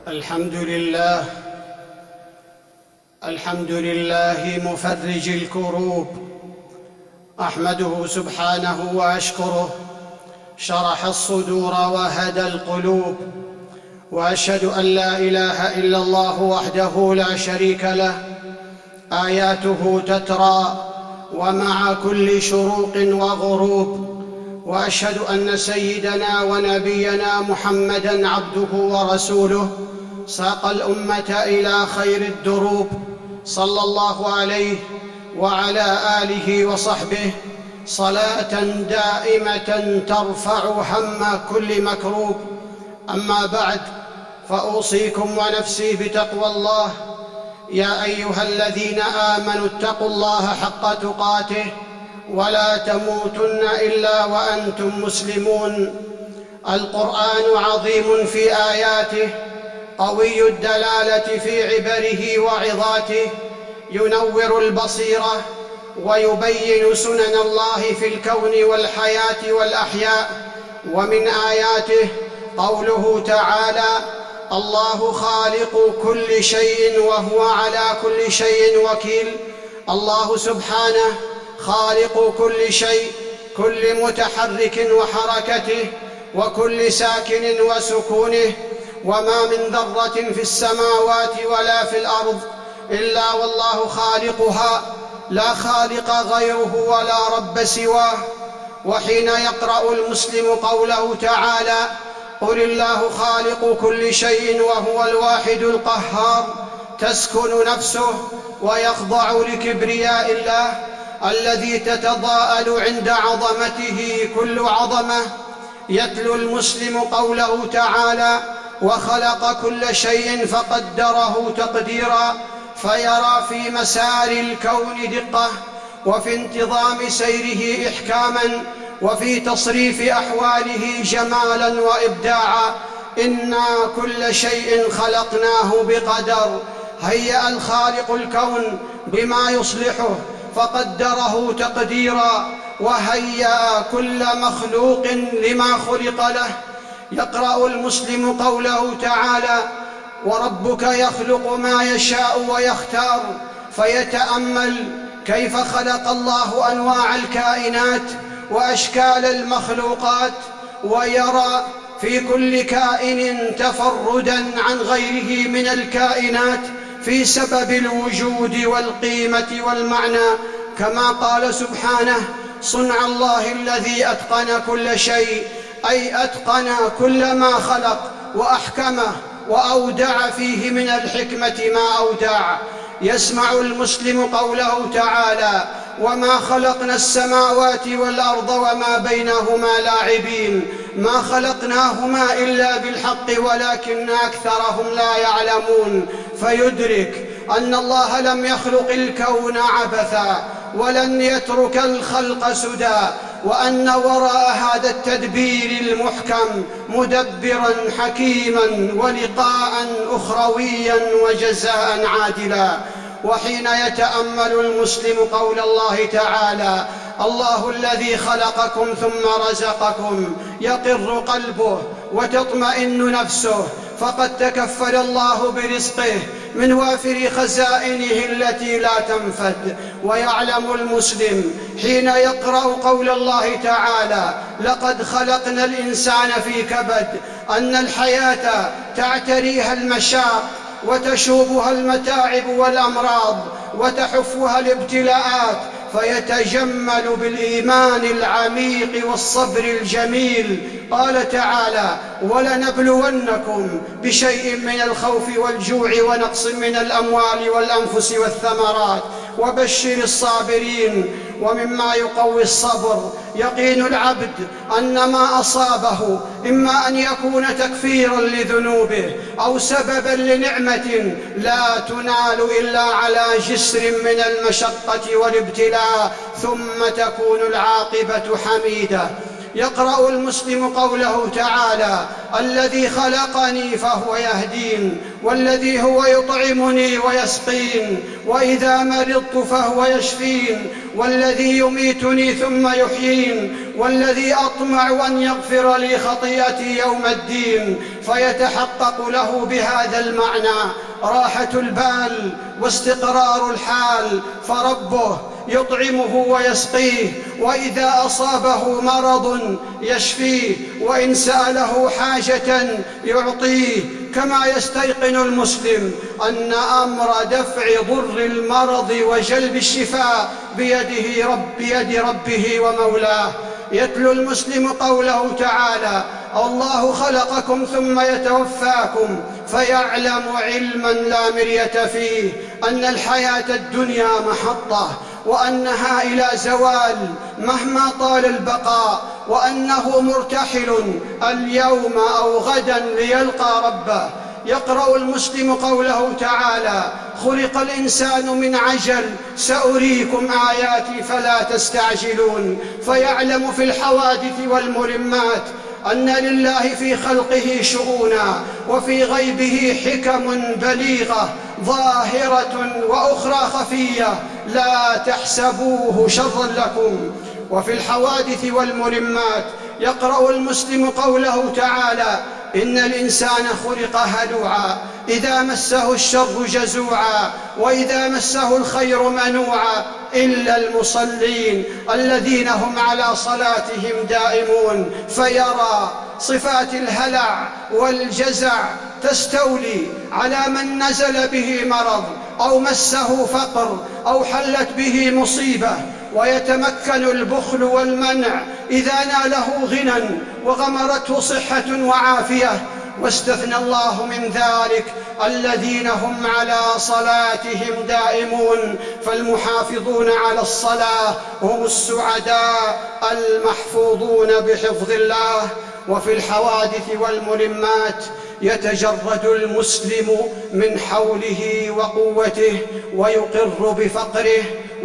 الحمد لله مفرج الكروب، أحمده سبحانه وأشكره، شرح الصدور وهدى القلوب، وأشهد أن لا إله إلا الله وحده لا شريك له، آياته تترى ومع كل شروق وغروب، وأشهد أن سيدنا ونبينا محمدًا عبده ورسوله، ساق الأمة إلى خير الدروب، صلى الله عليه وعلى آله وصحبه صلاة دائمة ترفع هم كل مكروب. أما بعد، فأوصيكم ونفسي بتقوى الله. يا أيها الذين آمنوا اتقوا الله حق تقاته ولا تموتن إلا وأنتم مسلمون. القرآن عظيم في آياته، قوي الدلالة في عبره وعظاته، ينور البصيرة ويبين سنن الله في الكون والحياة والأحياء. ومن آياته قوله تعالى: الله خالق كل شيء وهو على كل شيء وكيل. الله سبحانه خالق كل شيء، كل متحرك وحركته، وكل ساكن وسكونه، وما من ذرة في السماوات ولا في الأرض إلا والله خالقها، لا خالق غيره ولا رب سواه. وحين يقرأ المسلم قوله تعالى: قل الله خالق كل شيء وهو الواحد القهار، تسكن نفسه ويخضع لكبرياء الله الذي تتضاءل عند عظمته كل عظمة. يتلو المسلم قوله تعالى: وخلق كل شيء فقدره تقديرا، فيرى في مسار الكون دقة، وفي انتظام سيره إحكاما، وفي تصريف أحواله جمالا وإبداعا. إنا كل شيء خلقناه بقدر. هيأ الخالق الكون بما يصلحه فقدره تقديرا، وهيأ كل مخلوق لما خلق له. يقرأ المسلم قوله تعالى: وربك يخلق ما يشاء ويختار، فيتأمل كيف خلق الله أنواع الكائنات وأشكال المخلوقات، ويرى في كل كائن تفرداً عن غيره من الكائنات في سبب الوجود والقيمة والمعنى، كما قال سبحانه: صنع الله الذي أتقن كل شيء، أي أتقن كل ما خلق وأحكمه وأودع فيه من الحكمة ما أودع. يسمع المسلم قوله تعالى: وما خلقنا السماوات والأرض وما بينهما لاعبين، ما خلقناهما إلا بالحق ولكن أكثرهم لا يعلمون. فيدرك أن الله لم يخلق الكون عبثا، ولن يترك الخلق سدى، وأن وراء هذا التدبير المحكم مدبرا حكيما ولقاء أخرويا وجزاء عادلا. وحين يتأمل المسلم قول الله تعالى: الله الذي خلقكم ثم رزقكم، يقر قلبه وتطمئن نفسه، فقد تكفل الله برزقه من وافر خزائنه التي لا تنفد. ويعلم المسلم حين يقرأ قول الله تعالى: لقد خلقنا الإنسان في كبد، أن الحياة تعتريها المشاق وتشوبها المتاعب والأمراض وتحفها الابتلاءات، فيتجمل بالإيمان العميق والصبر الجميل. قال تعالى: ولنبلونكم بشيء من الخوف والجوع ونقص من الأموال والأنفس والثمرات وبشر الصابرين. ومما يقوي الصبر يقين العبد أن ما أصابه إما أن يكون تكفيرا لذنوبه أو سببا لنعمة لا تنال إلا على جسر من المشقة والابتلاء، ثم تكون العاقبة حميدة. يقرأ المسلم قوله تعالى: الذي خلقني فهو يهدين، والذي هو يطعمني ويسقين، وإذا مرضت فهو يشفين، والذي يميتني ثم يحيين، والذي أطمع أن يغفر لي خطيئتي يوم الدين. فيتحقق له بهذا المعنى راحة البال واستقرار الحال، فربه يطعمه ويسقيه، وإذا أصابه مرض يشفيه، وإن سأله حاجة يعطيه. كما يستيقن المسلم أن أمر دفع ضر المرض وجلب الشفاء بيد ربه ومولاه. يتلو المسلم قوله تعالى: الله خلقكم ثم يتوفاكم، فيعلم علما لا مرية فيه أن الحياة الدنيا محطة، وأنها إلى زوال مهما طال البقاء، وأنه مرتحل اليوم أو غدا ليلقى ربه. يقرأ المسلم قوله تعالى: خلق الإنسان من عجل، سأريكم آياتي فلا تستعجلون. فيعلم في الحوادث والملمات أن لله في خلقه شؤونا، وفي غيبه حكم بليغة ظاهرة وأخرى خفية لا تحسبوه شرا لكم. وفي الحوادث والملمات يقرأ المسلم قوله تعالى: إن الإنسان خلق هلوعا، إذا مسه الشر جزوعا، وإذا مسه الخير منوعا، إلا المصلين الذين هم على صلاتهم دائمون. فيرى صفات الهلع والجزع تستولي على من نزل به مرض أو مسه فقر أو حلت به مصيبة، ويتمكن البخل والمنع إذا ناله غنى وغمرته صحة وعافية. واستثنى الله من ذلك الذين هم على صلاتهم دائمون، فالمحافظون على الصلاة هم السعداء المحفوظون بحفظ الله. وفي الحوادث والملمات يتجرد المسلم من حوله وقوته، ويقر بفقره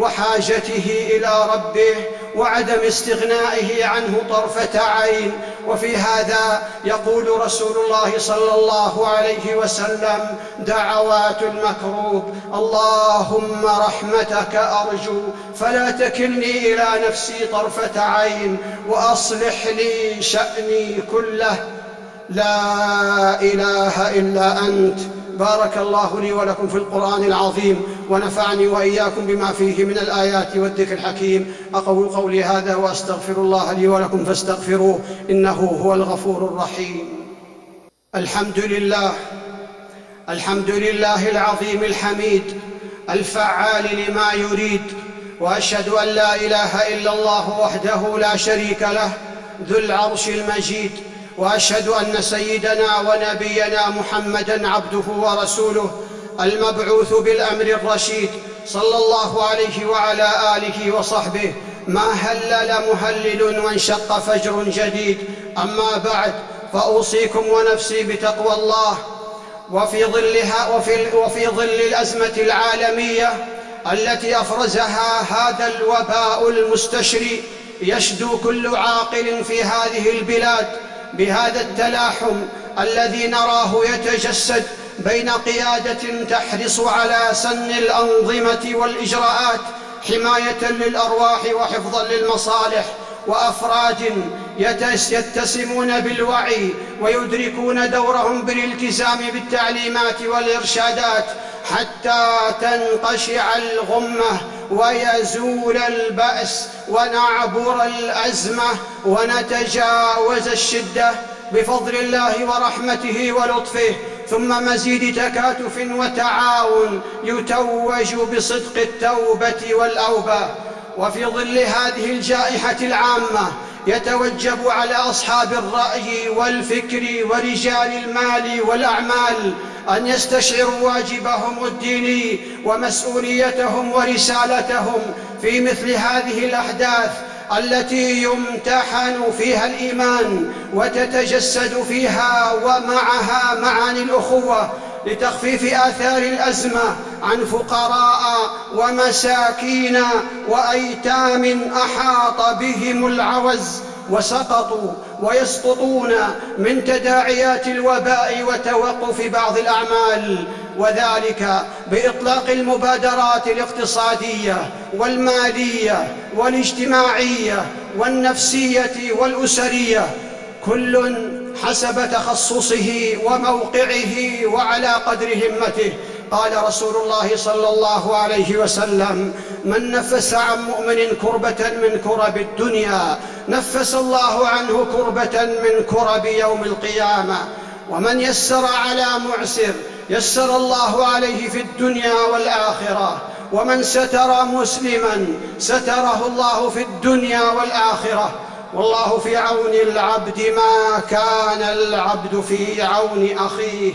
وحاجته إلى ربه وعدم استغنائه عنه طرفة عين. وفي هذا يقول رسول الله صلى الله عليه وسلم: دعوات المكروب: اللهم رحمتك أرجو فلا تكلني إلى نفسي طرفة عين، وأصلح لي شأني كله، لا إله إلا أنت. بارك الله لي ولكم في القرآن العظيم، ونفعني وإياكم بما فيه من الآيات والذكر الحكيم. أقول قولي هذا وأستغفر الله لي ولكم فاستغفروه، إنه هو الغفور الرحيم. الحمد لله العظيم الحميد الفعال لما يريد، وأشهد أن لا إله إلا الله وحده لا شريك له ذو العرش المجيد، وأشهد أن سيدنا ونبينا محمدًا عبده ورسوله المبعوث بالأمر الرشيد صلى الله عليه وعلى آله وصحبه. ما هلل مهلل وانشق فجر جديد. أما بعد، فأوصيكم ونفسي بتقوى الله وفي ظل الأزمة العالمية التي أفرزها هذا الوباء المستشري. يشدو كل عاقل في هذه البلاد بهذا التلاحم الذي نراه يتجسد بين قيادة تحرص على سن الأنظمة والإجراءات حماية للأرواح وحفظا للمصالح، وأفراد يتسمون بالوعي ويدركون دورهم بالالتزام بالتعليمات والإرشادات حتى تنقشع الغمة ويزول البأس ونعبر الأزمة ونتجاوز الشدة بفضل الله ورحمته ولطفه، ثم مزيد تكاتف وتعاون يتوج بصدق التوبة والأوبة. وفي ظل هذه الجائحة العامة يتوجب على أصحاب الرأي والفكر ورجال المال والأعمال أن يستشعروا واجبهم الديني ومسؤوليتهم ورسالتهم في مثل هذه الأحداث التي يمتحن فيها الإيمان وتتجسد فيها ومعها معاني الأخوة، لتخفيف آثار الأزمة عن فقراء ومساكين وأيتام أحاط بهم العوز وسقطوا ويسقطون من تداعيات الوباء وتوقف بعض الأعمال، وذلك بإطلاق المبادرات الاقتصادية والمالية والاجتماعية والنفسية والأسرية، كل حسب تخصصه وموقعه وعلى قدر همته. قال رسول الله صلى الله عليه وسلم: من نفس عن مؤمن كربة من كرب الدنيا نفس الله عنه كربة من كرب يوم القيامة، ومن يسر على معسر يسر الله عليه في الدنيا والآخرة، ومن ستر مسلما ستره الله في الدنيا والآخرة، والله في عون العبد ما كان العبد في عون أخيه.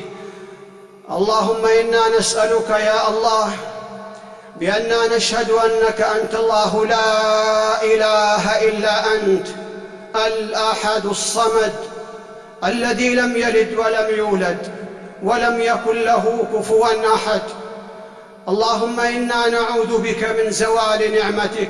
اللهم إنا نسألك يا الله بأننا نشهد أنك أنت الله لا إله إلا أنت، الأحد الصمد الذي لم يلد ولم يولد ولم يكن له كفوا أحد. اللهم إنا نعوذ بك من زوال نعمتك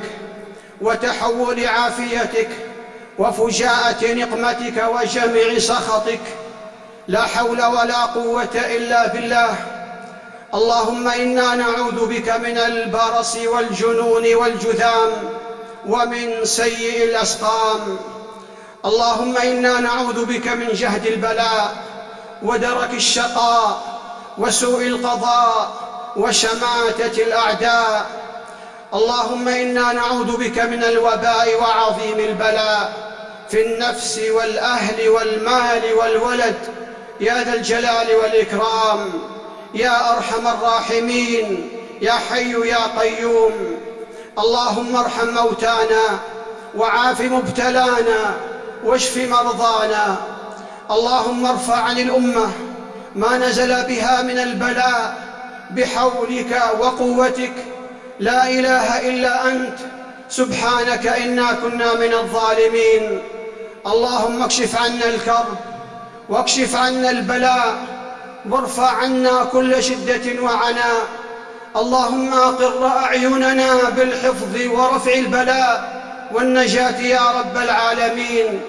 وتحول عافيتك وفجاءة نقمتك وجميع سخطك، لا حول ولا قوة إلا بالله. اللهم إنا نعوذ بك من البرص والجنون والجذام ومن سيء الأسقام. اللهم إنا نعوذ بك من جهد البلاء ودرك الشقاء وسوء القضاء وشماتة الأعداء. اللهم إنا نعوذ بك من الوباء وعظيم البلاء في النفس والأهل والمال والولد، يا ذا الجلال والإكرام، يا أرحم الراحمين، يا حي يا قيوم. اللهم ارحم موتانا وعاف مبتلانا واشف مرضانا. اللهم ارفع عن الأمة ما نزل بها من البلاء بحولك وقوتك، لا إله إلا أنت، سبحانك إنا كنا من الظالمين. اللهم اكشف عنا الكرب واكشف عنا البلاء وارفع عنا كل شدة وعناء. اللهم أقر أعيننا بالحفظ ورفع البلاء والنجاة يا رب العالمين.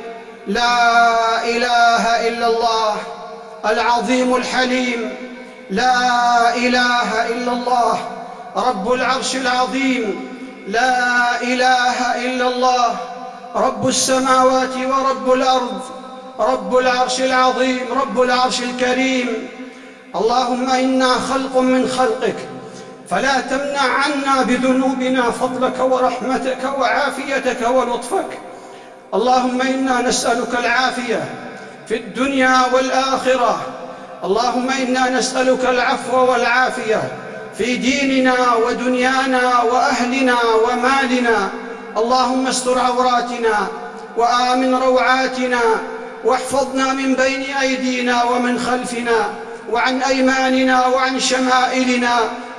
لا إله إلا الله العظيم الحليم، لا إله إلا الله رب العرش العظيم، لا إله إلا الله رب السماوات ورب الأرض، رب العرش العظيم، رب العرش الكريم. اللهم إنا خلق من خلقك، فلا تمنع عنا بذنوبنا فضلك ورحمتك وعافيتك ولطفك. اللهم إنا نسألك العافية في الدنيا والآخرة. اللهم إنا نسألك العفو والعافية في ديننا ودنيانا وأهلنا ومالنا. اللهم استر عوراتنا وآمن روعاتنا، واحفظنا من بين أيدينا ومن خلفنا وعن أيماننا وعن شمائلنا،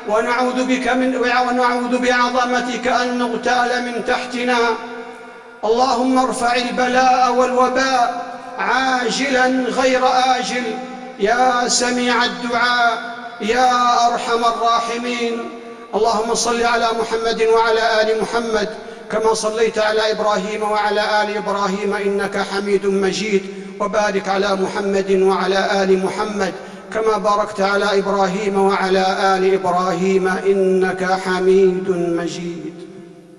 ونعوذ بعظمتك أن نغتال من تحتنا. اللهم ارفع البلاء والوباء عاجلا غير آجل، يا سميع الدعاء، يا أرحم الراحمين. اللهم صل على محمد وعلى آل محمد كما صليت على إبراهيم وعلى آل إبراهيم إنك حميد مجيد، وبارك على محمد وعلى آل محمد كما باركت على إبراهيم وعلى آل إبراهيم إنك حميد مجيد.